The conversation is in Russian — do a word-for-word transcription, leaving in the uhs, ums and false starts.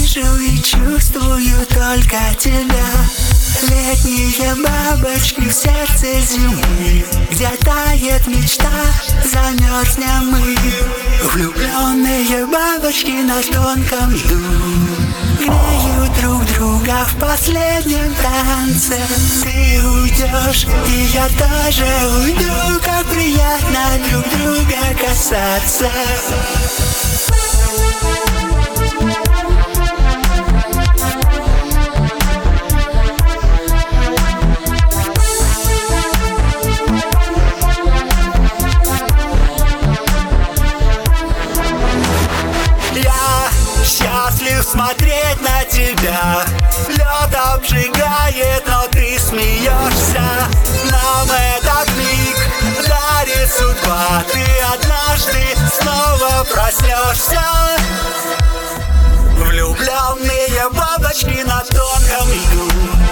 вижу и чувствую только тебя. Летние бабочки в сердце зимы, где тает мечта, замерзнем мы. Влюбленные бабочки на тонком льду греют друг друга в последнем танце. Ты уйдешь, и я тоже уйду, как приятно друг друга касаться. Счастлив смотреть на тебя. Лед обжигает, но ты смеешься. Нам этот миг дарит судьба. Ты однажды снова проснешься. Влюбленные бабочки на тонком льду